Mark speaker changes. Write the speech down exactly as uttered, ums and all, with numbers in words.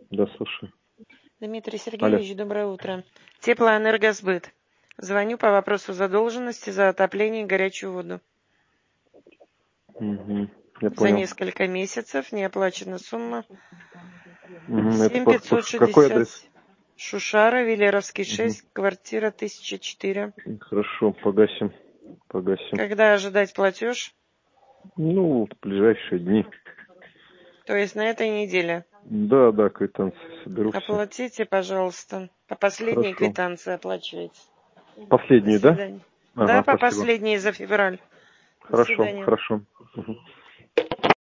Speaker 1: Да, слушай.
Speaker 2: Дмитрий
Speaker 1: Алло.
Speaker 2: Сергеевич, доброе утро. Теплоэнергосбыт. Звоню по вопросу задолженности за отопление и горячую воду.
Speaker 1: Угу. Я
Speaker 2: За
Speaker 1: понял.
Speaker 2: несколько месяцев не оплачена сумма
Speaker 1: Угу. Это
Speaker 2: семь
Speaker 1: по,
Speaker 2: пятьсот
Speaker 1: по- какой
Speaker 2: шестьдесят.
Speaker 1: адрес?
Speaker 2: Шушара, Велеровский,
Speaker 1: Угу.
Speaker 2: шесть, квартира тысяча четыре.
Speaker 1: Хорошо, погасим. Погасим.
Speaker 2: Когда ожидать платеж?
Speaker 1: Ну, в ближайшие дни.
Speaker 2: То есть на этой неделе.
Speaker 1: Да, да, квитанции соберу все.
Speaker 2: Оплатите, пожалуйста. По последней
Speaker 1: Хорошо.
Speaker 2: квитанции оплачивайте. До
Speaker 1: Последнюю, да?
Speaker 2: свидания. Да,
Speaker 1: Ага,
Speaker 2: по
Speaker 1: спасибо.
Speaker 2: последней за февраль. До
Speaker 1: Хорошо,
Speaker 2: свидания.
Speaker 1: хорошо. Угу.